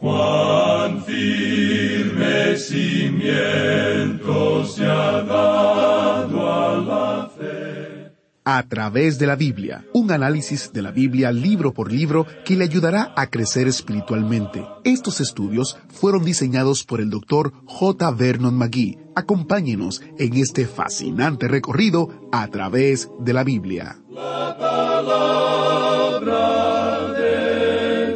Cuán firme cimiento se ha dado a la fe. A través de la Biblia, un análisis de la Biblia libro por libro que le ayudará a crecer espiritualmente. Estos estudios fueron diseñados por el Dr. J. Vernon McGee. Acompáñenos en este fascinante recorrido a través de la Biblia. La palabra de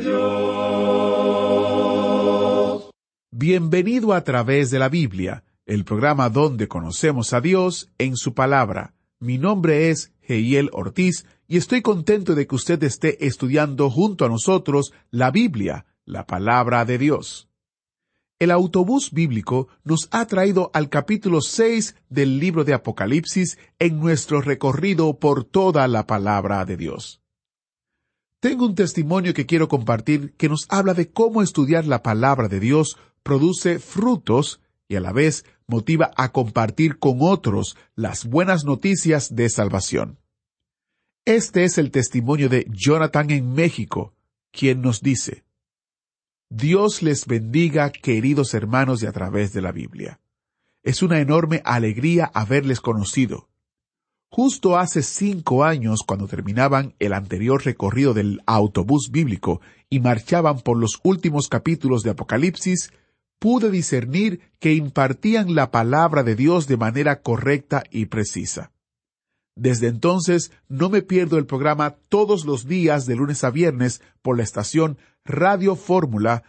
Dios. Bienvenido a través de la Biblia, el programa donde conocemos a Dios en su palabra. Mi nombre es Heiel Ortiz y estoy contento de que usted esté estudiando junto a nosotros la Biblia, la palabra de Dios. El autobús bíblico nos ha traído al capítulo 6 del libro de Apocalipsis en nuestro recorrido por toda la palabra de Dios. Tengo un testimonio que quiero compartir que nos habla de cómo estudiar la palabra de Dios produce frutos y a la vez motiva a compartir con otros las buenas noticias de salvación. Este es el testimonio de Jonathan en México, quien nos dice: Dios les bendiga, queridos hermanos de A Través de la Biblia. Es una enorme alegría haberles conocido. Justo hace 5 años, cuando terminaban el anterior recorrido del autobús bíblico y marchaban por los últimos capítulos de Apocalipsis, pude discernir que impartían la palabra de Dios de manera correcta y precisa. Desde entonces no me pierdo el programa todos los días de lunes a viernes por la estación Radio Fórmula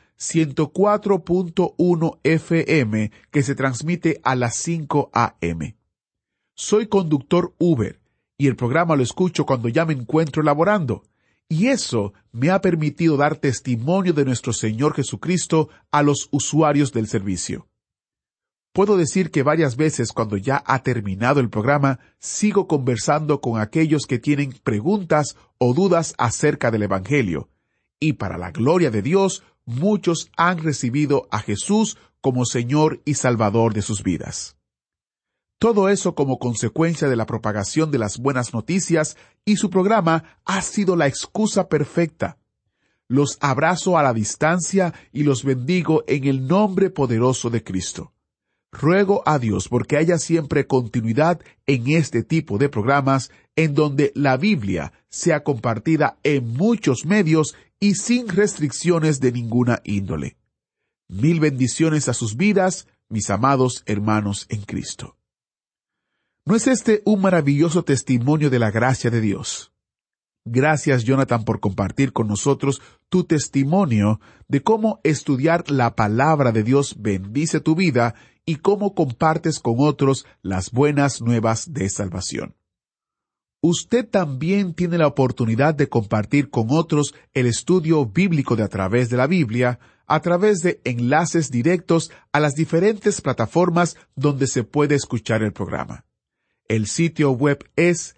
104.1 FM que se transmite a las 5 a.m. Soy conductor Uber y el programa lo escucho cuando ya me encuentro laborando. Y eso me ha permitido dar testimonio de nuestro Señor Jesucristo a los usuarios del servicio. Puedo decir que varias veces cuando ya ha terminado el programa, sigo conversando con aquellos que tienen preguntas o dudas acerca del Evangelio. Y para la gloria de Dios, muchos han recibido a Jesús como Señor y Salvador de sus vidas. Todo eso como consecuencia de la propagación de las buenas noticias, y su programa ha sido la excusa perfecta. Los abrazo a la distancia y los bendigo en el nombre poderoso de Cristo. Ruego a Dios porque haya siempre continuidad en este tipo de programas en donde la Biblia sea compartida en muchos medios y sin restricciones de ninguna índole. Mil bendiciones a sus vidas, mis amados hermanos en Cristo. ¿No es este un maravilloso testimonio de la gracia de Dios? Gracias, Jonathan, por compartir con nosotros tu testimonio de cómo estudiar la palabra de Dios bendice tu vida y cómo compartes con otros las buenas nuevas de salvación. Usted también tiene la oportunidad de compartir con otros el estudio bíblico de A Través de la Biblia, a través de enlaces directos a las diferentes plataformas donde se puede escuchar el programa. El sitio web es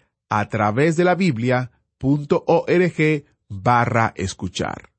atravesdelabiblia.org/escuchar.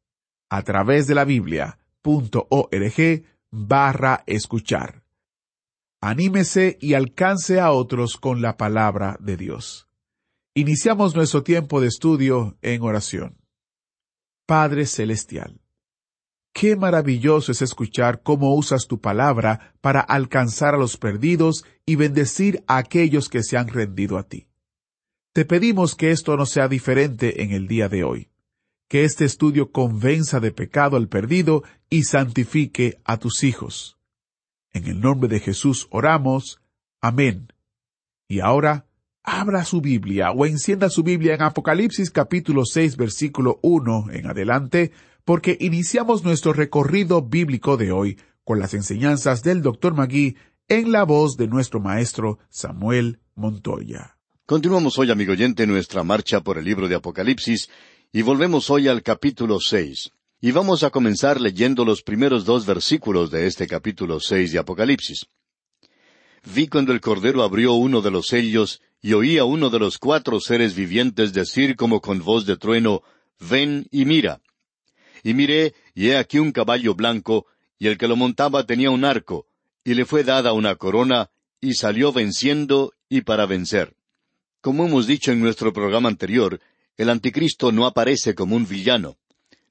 atravesdelabiblia.org/escuchar. Anímese y alcance a otros con la palabra de Dios. Iniciamos nuestro tiempo de estudio en oración. Padre Celestial, qué maravilloso es escuchar cómo usas tu palabra para alcanzar a los perdidos y bendecir a aquellos que se han rendido a ti. Te pedimos que esto no sea diferente en el día de hoy, que este estudio convenza de pecado al perdido y santifique a tus hijos. En el nombre de Jesús oramos. Amén. Y ahora, abra su Biblia o encienda su Biblia en Apocalipsis capítulo 6, versículo 1 en adelante, porque iniciamos nuestro recorrido bíblico de hoy con las enseñanzas del Dr. McGee en la voz de nuestro maestro Samuel Montoya. Continuamos hoy, amigo oyente, nuestra marcha por el libro de Apocalipsis, y volvemos hoy al capítulo 6. Y vamos a comenzar leyendo los primeros 2 versículos de este capítulo 6 de Apocalipsis. Vi cuando el Cordero abrió uno de los sellos, y oí a uno de los 4 seres vivientes decir como con voz de trueno, «Ven y mira». Y miré, y he aquí un caballo blanco, y el que lo montaba tenía un arco, y le fue dada una corona, y salió venciendo y para vencer. Como hemos dicho en nuestro programa anterior, el Anticristo no aparece como un villano.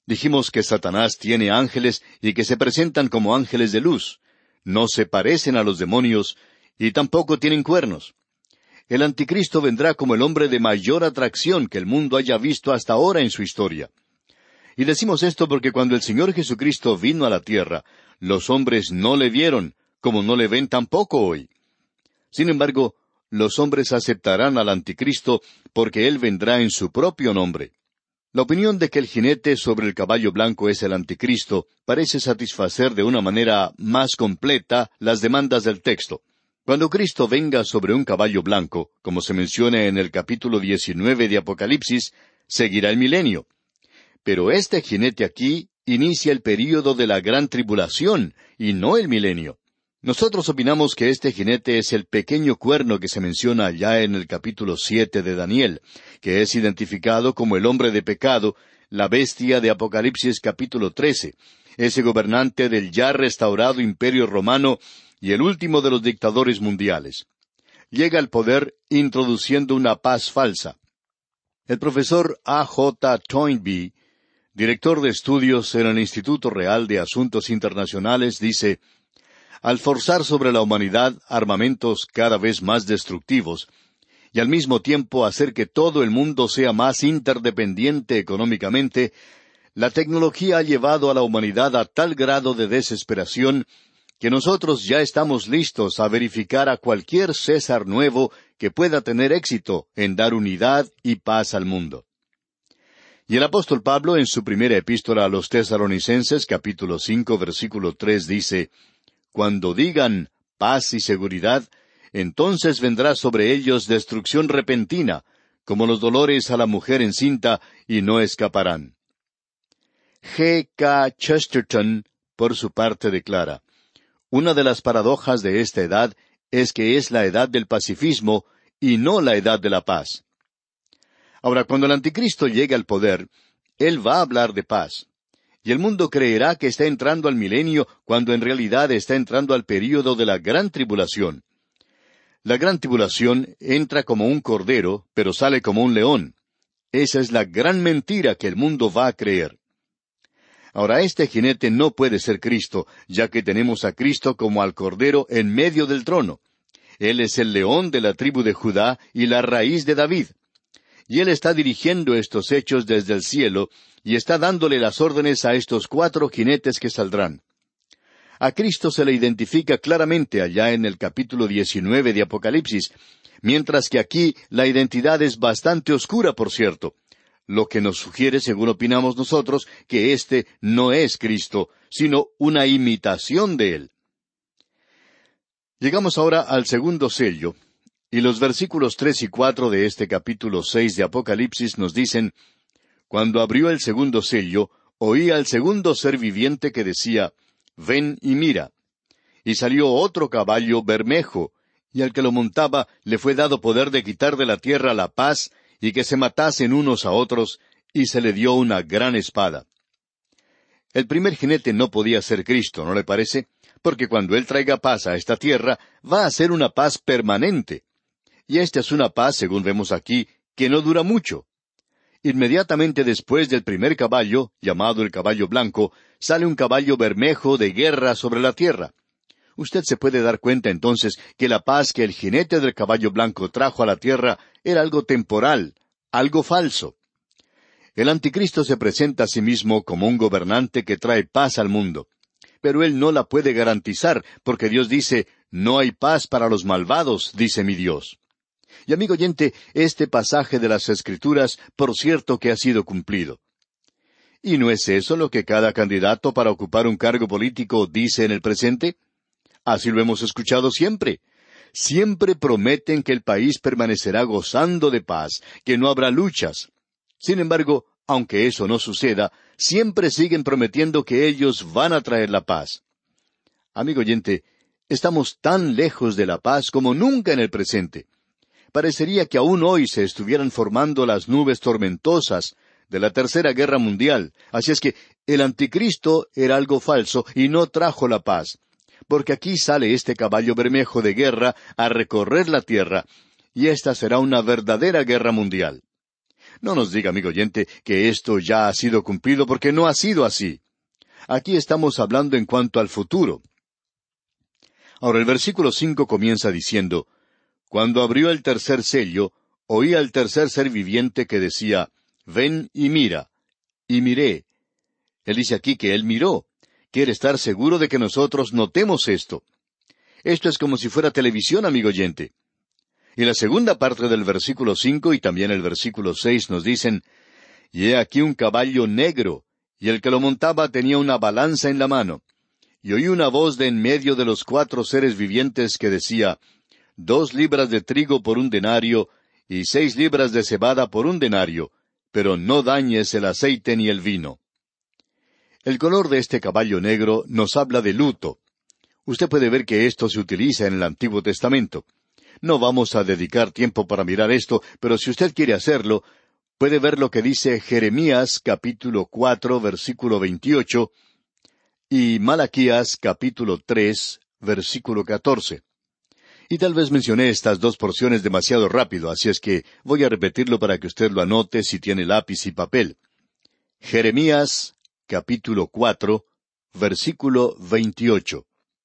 Dijimos que Satanás tiene ángeles y que se presentan como ángeles de luz. No se parecen a los demonios y tampoco tienen cuernos. El anticristo vendrá como el hombre de mayor atracción que el mundo haya visto hasta ahora en su historia. Y decimos esto porque cuando el Señor Jesucristo vino a la tierra, los hombres no le vieron, como no le ven tampoco hoy. Sin embargo, los hombres aceptarán al anticristo porque él vendrá en su propio nombre. La opinión de que el jinete sobre el caballo blanco es el anticristo parece satisfacer de una manera más completa las demandas del texto. Cuando Cristo venga sobre un caballo blanco, como se menciona en el capítulo 19 de Apocalipsis, seguirá el milenio. Pero este jinete aquí inicia el período de la gran tribulación, y no el milenio. Nosotros opinamos que este jinete es el pequeño cuerno que se menciona allá en el capítulo 7 de Daniel, que es identificado como el hombre de pecado, la bestia de Apocalipsis capítulo 13, ese gobernante del ya restaurado imperio romano y el último de los dictadores mundiales. Llega al poder introduciendo una paz falsa. El profesor A. J. Toynbee, director de estudios en el Instituto Real de Asuntos Internacionales, dice: al forzar sobre la humanidad armamentos cada vez más destructivos, y al mismo tiempo hacer que todo el mundo sea más interdependiente económicamente, la tecnología ha llevado a la humanidad a tal grado de desesperación que nosotros ya estamos listos a verificar a cualquier César nuevo que pueda tener éxito en dar unidad y paz al mundo. Y el apóstol Pablo, en su primera epístola a los Tesalonicenses, capítulo 5, versículo 3, dice: cuando digan paz y seguridad, entonces vendrá sobre ellos destrucción repentina, como los dolores a la mujer encinta, y no escaparán. G. K. Chesterton, por su parte, declara: una de las paradojas de esta edad es que es la edad del pacifismo y no la edad de la paz. Ahora, cuando el anticristo llegue al poder, él va a hablar de paz. Y el mundo creerá que está entrando al milenio cuando en realidad está entrando al período de la gran tribulación. La gran tribulación entra como un cordero, pero sale como un león. Esa es la gran mentira que el mundo va a creer. Ahora, este jinete no puede ser Cristo, ya que tenemos a Cristo como al cordero en medio del trono. Él es el león de la tribu de Judá y la raíz de David. Y él está dirigiendo estos hechos desde el cielo, y está dándole las órdenes a estos 4 jinetes que saldrán. A Cristo se le identifica claramente allá en el capítulo 19 de Apocalipsis, mientras que aquí la identidad es bastante oscura, por cierto, lo que nos sugiere, según opinamos nosotros, que este no es Cristo, sino una imitación de él. Llegamos ahora al segundo sello, y los versículos 3 y 4 de este capítulo 6 de Apocalipsis nos dicen: cuando abrió el segundo sello, oí al segundo ser viviente que decía: ven y mira. Y salió otro caballo bermejo, y al que lo montaba le fue dado poder de quitar de la tierra la paz, y que se matasen unos a otros, y se le dio una gran espada. El primer jinete no podía ser Cristo, ¿no le parece? Porque cuando Él traiga paz a esta tierra, va a ser una paz permanente. Y esta es una paz, según vemos aquí, que no dura mucho. Inmediatamente después del primer caballo, llamado el caballo blanco, sale un caballo bermejo de guerra sobre la tierra. Usted se puede dar cuenta entonces que la paz que el jinete del caballo blanco trajo a la tierra era algo temporal, algo falso. El anticristo se presenta a sí mismo como un gobernante que trae paz al mundo. Pero él no la puede garantizar, porque Dios dice: no hay paz para los malvados, dice mi Dios. Y amigo oyente, este pasaje de las Escrituras, por cierto que ha sido cumplido. ¿Y no es eso lo que cada candidato para ocupar un cargo político dice en el presente? Así lo hemos escuchado siempre. Siempre prometen que el país permanecerá gozando de paz, que no habrá luchas. Sin embargo, aunque eso no suceda, siempre siguen prometiendo que ellos van a traer la paz. Amigo oyente, estamos tan lejos de la paz como nunca en el presente. Parecería que aún hoy se estuvieran formando las nubes tormentosas de la Tercera Guerra Mundial. Así es que el anticristo era algo falso y no trajo la paz. Porque aquí sale este caballo bermejo de guerra a recorrer la tierra, y esta será una verdadera guerra mundial. No nos diga, amigo oyente, que esto ya ha sido cumplido, porque no ha sido así. Aquí estamos hablando en cuanto al futuro. Ahora el versículo 5 comienza diciendo, Cuando abrió el tercer sello, oí al tercer ser viviente que decía, Ven y mira. Y miré. Él dice aquí que él miró. Quiere estar seguro de que nosotros notemos esto. Esto es como si fuera televisión, amigo oyente. Y la segunda parte del versículo 5 y también el versículo 6 nos dicen, Y he aquí un caballo negro, y el que lo montaba tenía una balanza en la mano. Y oí una voz de en medio de los 4 seres vivientes que decía, 2 libras de trigo por 1 denario, y 6 libras de cebada por 1 denario, pero no dañes el aceite ni el vino. El color de este caballo negro nos habla de luto. Usted puede ver que esto se utiliza en el Antiguo Testamento. No vamos a dedicar tiempo para mirar esto, pero si usted quiere hacerlo, puede ver lo que dice Jeremías capítulo 4, versículo 28, y Malaquías capítulo 3, versículo 14. Y tal vez mencioné estas 2 porciones demasiado rápido, así es que voy a repetirlo para que usted lo anote si tiene lápiz y papel. Jeremías capítulo 4, versículo 28.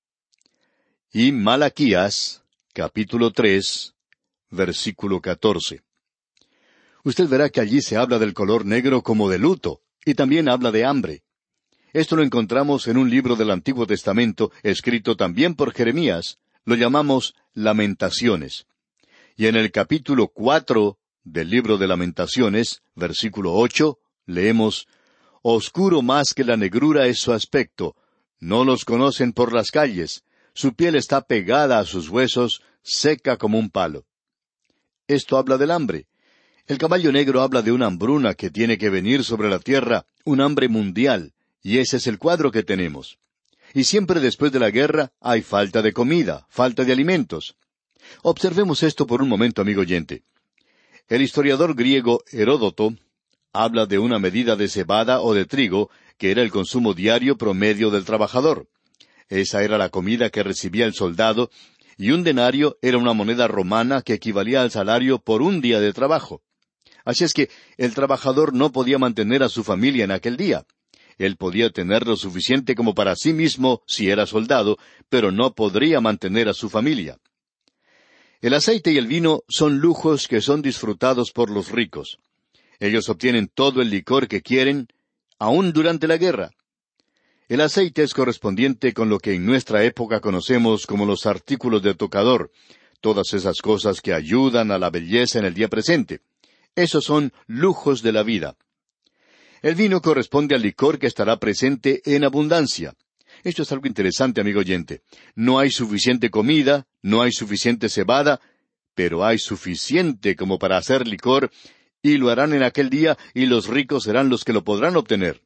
Y Malaquías capítulo 3, versículo 14. Usted verá que allí se habla del color negro como de luto, y también habla de hambre. Esto lo encontramos en un libro del Antiguo Testamento, escrito también por Jeremías. Lo llamamos Lamentaciones. Y en el capítulo 4 del libro de Lamentaciones, versículo 8, leemos, Oscuro más que la negrura es su aspecto, no los conocen por las calles, su piel está pegada a sus huesos, seca como un palo. Esto habla del hambre. El caballo negro habla de una hambruna que tiene que venir sobre la tierra, un hambre mundial, y ese es el cuadro que tenemos. Y siempre después de la guerra hay falta de comida, falta de alimentos. Observemos esto por un momento, amigo oyente. El historiador griego Heródoto habla de una medida de cebada o de trigo, que era el consumo diario promedio del trabajador. Esa era la comida que recibía el soldado, y 1 denario era una moneda romana que equivalía al salario por 1 día de trabajo. Así es que el trabajador no podía mantener a su familia en aquel día. Él podía tener lo suficiente como para sí mismo si era soldado, pero no podría mantener a su familia. El aceite y el vino son lujos que son disfrutados por los ricos. Ellos obtienen todo el licor que quieren, aún durante la guerra. El aceite es correspondiente con lo que en nuestra época conocemos como los artículos de tocador, todas esas cosas que ayudan a la belleza en el día presente. Esos son lujos de la vida. El vino corresponde al licor que estará presente en abundancia. Esto es algo interesante, amigo oyente. No hay suficiente comida, no hay suficiente cebada, pero hay suficiente como para hacer licor, y lo harán en aquel día, y los ricos serán los que lo podrán obtener.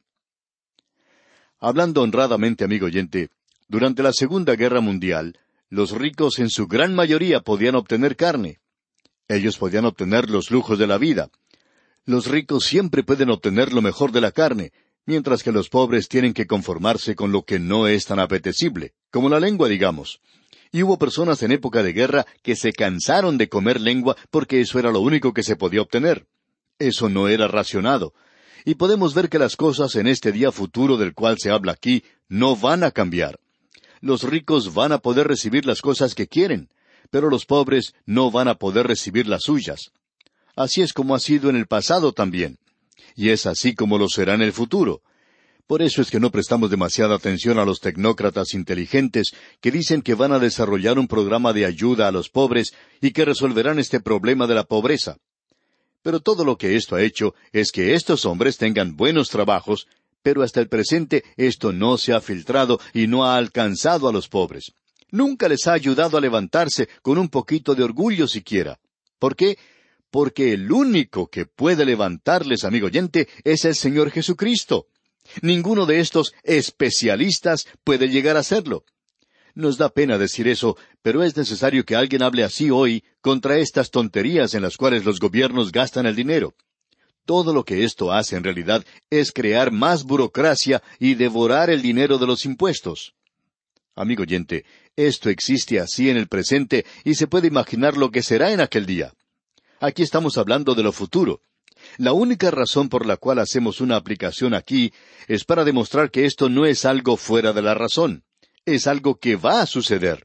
Hablando honradamente, amigo oyente, durante la Segunda Guerra Mundial, los ricos en su gran mayoría podían obtener carne. Ellos podían obtener los lujos de la vida. Los ricos siempre pueden obtener lo mejor de la carne, mientras que los pobres tienen que conformarse con lo que no es tan apetecible, como la lengua, digamos. Y hubo personas en época de guerra que se cansaron de comer lengua porque eso era lo único que se podía obtener. Eso no era racionado. Y podemos ver que las cosas en este día futuro del cual se habla aquí no van a cambiar. Los ricos van a poder recibir las cosas que quieren, pero los pobres no van a poder recibir las suyas. Así es como ha sido en el pasado también. Y es así como lo será en el futuro. Por eso es que no prestamos demasiada atención a los tecnócratas inteligentes que dicen que van a desarrollar un programa de ayuda a los pobres y que resolverán este problema de la pobreza. Pero todo lo que esto ha hecho es que estos hombres tengan buenos trabajos, pero hasta el presente esto no se ha filtrado y no ha alcanzado a los pobres. Nunca les ha ayudado a levantarse con un poquito de orgullo siquiera. ¿Por qué? Porque el único que puede levantarles, amigo oyente, es el Señor Jesucristo. Ninguno de estos especialistas puede llegar a hacerlo. Nos da pena decir eso, pero es necesario que alguien hable así hoy contra estas tonterías en las cuales los gobiernos gastan el dinero. Todo lo que esto hace en realidad es crear más burocracia y devorar el dinero de los impuestos. Amigo oyente, esto existe así en el presente y se puede imaginar lo que será en aquel día. Aquí estamos hablando de lo futuro. La única razón por la cual hacemos una aplicación aquí es para demostrar que esto no es algo fuera de la razón. Es algo que va a suceder.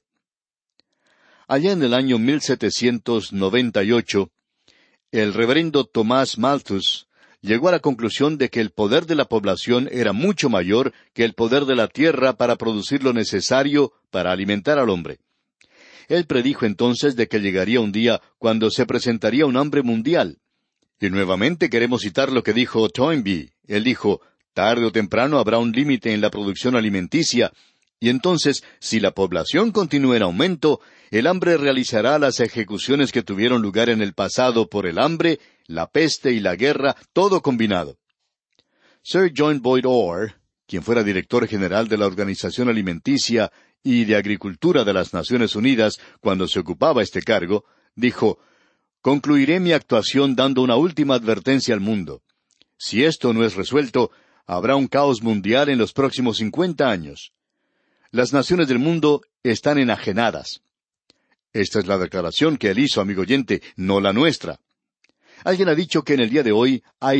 Allá en el año 1798, el reverendo Tomás Malthus llegó a la conclusión de que el poder de la población era mucho mayor que el poder de la tierra para producir lo necesario para alimentar al hombre. Él predijo entonces de que llegaría un día cuando se presentaría un hambre mundial. Y nuevamente queremos citar lo que dijo Toynbee. Él dijo, tarde o temprano habrá un límite en la producción alimenticia, y entonces, si la población continúa en aumento, el hambre realizará las ejecuciones que tuvieron lugar en el pasado por el hambre, la peste y la guerra, todo combinado. Sir John Boyd Orr, quien fuera director general de la Organización Alimenticia y de Agricultura de las Naciones Unidas cuando se ocupaba este cargo, dijo, concluiré mi actuación dando una última advertencia al mundo. Si esto no es resuelto, habrá un caos mundial en los próximos 50 años. Las naciones del mundo están enajenadas. Esta es la declaración que él hizo, amigo oyente, no la nuestra. Alguien ha dicho que en el día de hoy hay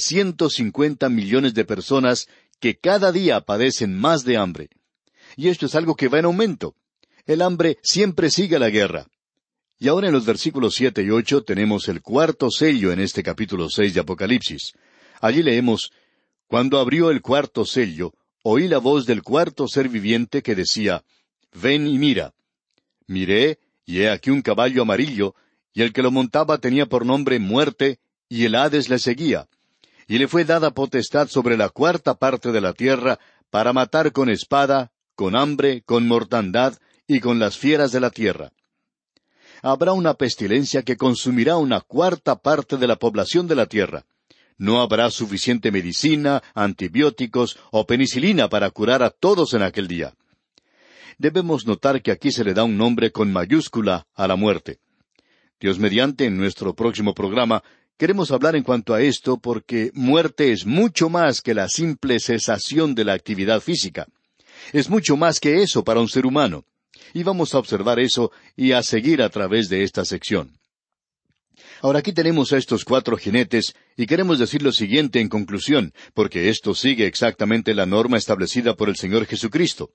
750 millones de personas que cada día padecen más de hambre. Y esto es algo que va en aumento. El hambre siempre sigue a la guerra. Y ahora en los versículos 7 y 8 tenemos el cuarto sello en este capítulo 6 de Apocalipsis. Allí leemos, cuando abrió el cuarto sello, oí la voz del cuarto ser viviente que decía, ven y mira. Miré, y he aquí un caballo amarillo, y el que lo montaba tenía por nombre Muerte, y el Hades le seguía. Y le fue dada potestad sobre la cuarta parte de la tierra, para matar con espada, con hambre, con mortandad, y con las fieras de la tierra. Habrá una pestilencia que consumirá una cuarta parte de la población de la tierra. No habrá suficiente medicina, antibióticos o penicilina para curar a todos en aquel día. Debemos notar que aquí se le da un nombre con mayúscula a la muerte. Dios mediante, en nuestro próximo programa, queremos hablar en cuanto a esto porque muerte es mucho más que la simple cesación de la actividad física. Es mucho más que eso para un ser humano. Y vamos a observar eso y a seguir a través de esta sección. Ahora aquí tenemos a estos 4 jinetes y queremos decir lo siguiente en conclusión, porque esto sigue exactamente la norma establecida por el Señor Jesucristo.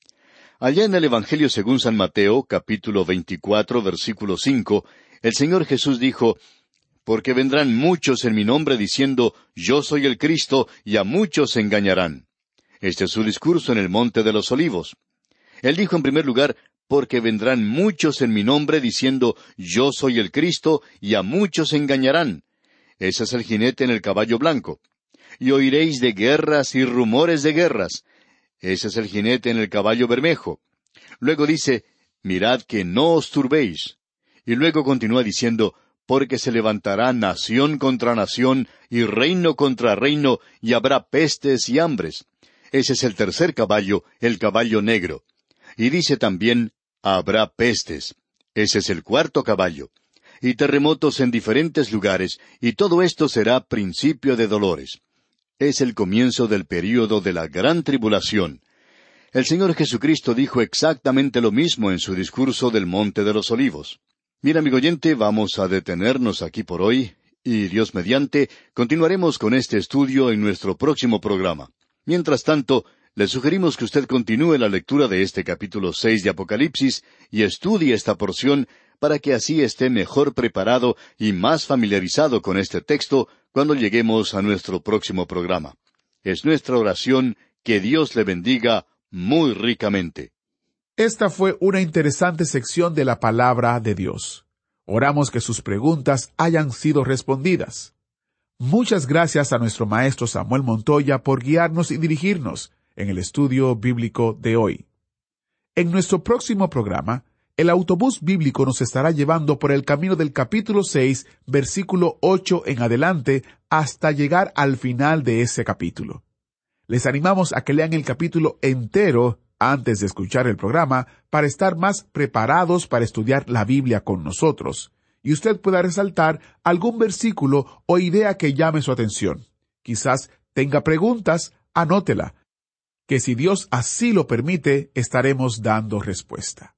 Allá en el Evangelio según San Mateo, capítulo 24, versículo 5, el Señor Jesús dijo, porque vendrán muchos en mi nombre diciendo, yo soy el Cristo, y a muchos se engañarán. Este es su discurso en el Monte de los Olivos. Él dijo en primer lugar, porque vendrán muchos en mi nombre diciendo, yo soy el Cristo, y a muchos se engañarán. Ese es el jinete en el caballo blanco. Y oiréis de guerras y rumores de guerras. Ese es el jinete en el caballo bermejo. Luego dice, mirad que no os turbéis. Y luego continúa diciendo, porque se levantará nación contra nación, y reino contra reino, y habrá pestes y hambres. Ese es el tercer caballo, el caballo negro. Y dice también, habrá pestes. Ese es el cuarto caballo. Y terremotos en diferentes lugares, y todo esto será principio de dolores. Es el comienzo del período de la gran tribulación. El Señor Jesucristo dijo exactamente lo mismo en su discurso del Monte de los Olivos. Mira, amigo oyente, vamos a detenernos aquí por hoy, y Dios mediante, continuaremos con este estudio en nuestro próximo programa. Mientras tanto, le sugerimos que usted continúe la lectura de este capítulo 6 de Apocalipsis y estudie esta porción para que así esté mejor preparado y más familiarizado con este texto cuando lleguemos a nuestro próximo programa. Es nuestra oración que Dios le bendiga muy ricamente. Esta fue una interesante sección de la palabra de Dios. Oramos que sus preguntas hayan sido respondidas. Muchas gracias a nuestro maestro Samuel Montoya por guiarnos y dirigirnos en el estudio bíblico de hoy. En nuestro próximo programa, el autobús bíblico nos estará llevando por el camino del capítulo 6, versículo 8 en adelante, hasta llegar al final de ese capítulo. Les animamos a que lean el capítulo entero antes de escuchar el programa para estar más preparados para estudiar la Biblia con nosotros, y usted pueda resaltar algún versículo o idea que llame su atención. Quizás tenga preguntas, anótela, que si Dios así lo permite, estaremos dando respuesta.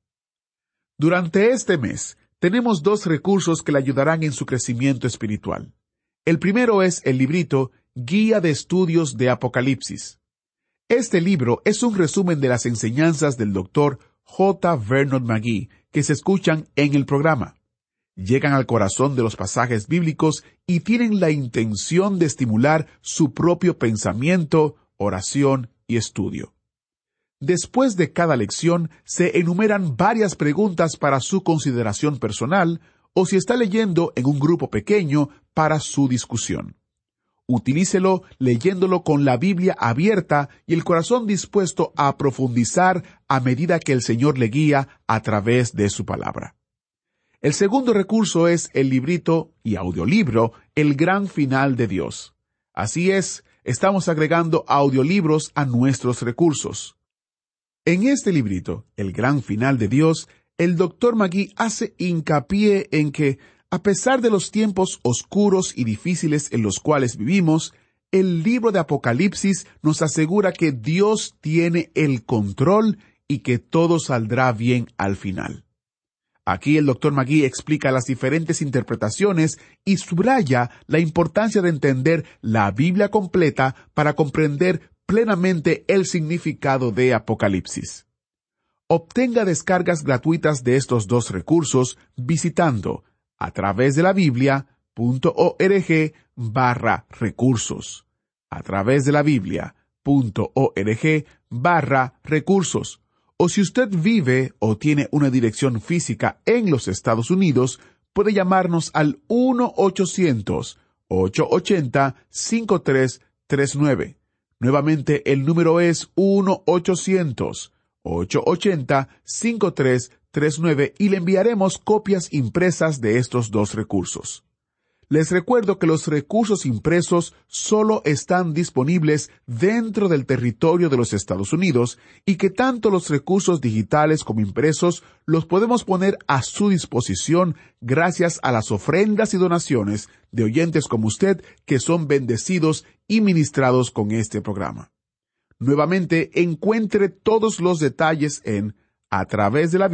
Durante este mes, tenemos 2 recursos que le ayudarán en su crecimiento espiritual. El primero es el librito Guía de Estudios de Apocalipsis. Este libro es un resumen de las enseñanzas del Dr. J. Vernon McGee que se escuchan en el programa. Llegan al corazón de los pasajes bíblicos y tienen la intención de estimular su propio pensamiento, oración y estudio. Después de cada lección se enumeran varias preguntas para su consideración personal o si está leyendo en un grupo pequeño para su discusión. Utilícelo leyéndolo con la Biblia abierta y el corazón dispuesto a profundizar a medida que el Señor le guía a través de su palabra. El segundo recurso es el librito y audiolibro El Gran Final de Dios. Así es, estamos agregando audiolibros a nuestros recursos. En este librito, El Gran Final de Dios, el Dr. McGee hace hincapié en que, a pesar de los tiempos oscuros y difíciles en los cuales vivimos, el libro de Apocalipsis nos asegura que Dios tiene el control y que todo saldrá bien al final. Aquí el Dr. McGee explica las diferentes interpretaciones y subraya la importancia de entender la Biblia completa para comprender plenamente el significado de Apocalipsis. Obtenga descargas gratuitas de estos dos recursos visitando a través de la Biblia.org/recursos. A través de la Biblia.org/recursos. O si usted vive o tiene una dirección física en los Estados Unidos, puede llamarnos al 1-800-880-5339. Nuevamente, el número es 1-800-880-5339 y le enviaremos copias impresas de estos dos recursos. Les recuerdo que los recursos impresos solo están disponibles dentro del territorio de los Estados Unidos y que tanto los recursos digitales como impresos los podemos poner a su disposición gracias a las ofrendas y donaciones de oyentes como usted que son bendecidos y ministrados con este programa. Nuevamente, encuentre todos los detalles en a través de la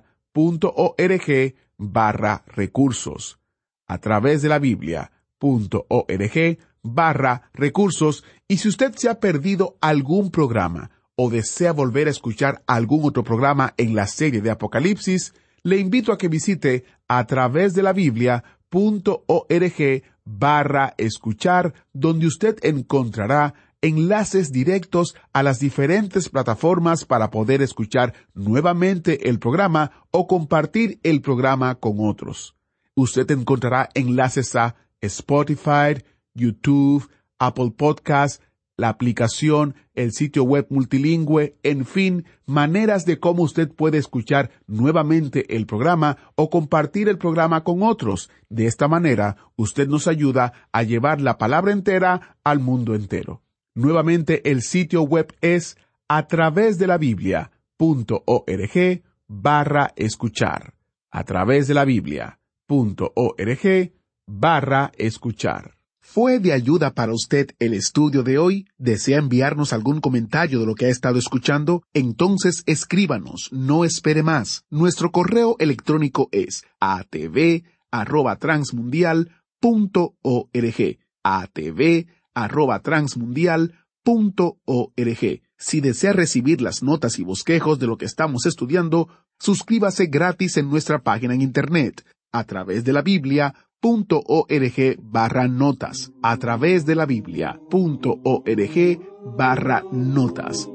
Biblia.org/recursos. A través de la Biblia.org/recursos, y si usted se ha perdido algún programa o desea volver a escuchar algún otro programa en la serie de Apocalipsis, le invito a que visite a través de la Biblia.org/escuchar, donde usted encontrará enlaces directos a las diferentes plataformas para poder escuchar nuevamente el programa o compartir el programa con otros. Usted encontrará enlaces a Spotify, YouTube, Apple Podcasts, la aplicación, el sitio web multilingüe, en fin, maneras de cómo usted puede escuchar nuevamente el programa o compartir el programa con otros. De esta manera, usted nos ayuda a llevar la palabra entera al mundo entero. Nuevamente, el sitio web es a través de la Biblia.org/escuchar. A través de la Biblia.org/escuchar. ¿Fue de ayuda para usted el estudio de hoy? ¿Desea enviarnos algún comentario de lo que ha estado escuchando? Entonces escríbanos, no espere más. Nuestro correo electrónico es atv@transmundial.org. atv@transmundial.org. Si desea recibir las notas y bosquejos de lo que estamos estudiando, suscríbase gratis en nuestra página en internet, a través de la Biblia.org/notas. A través de la Biblia.org/notas.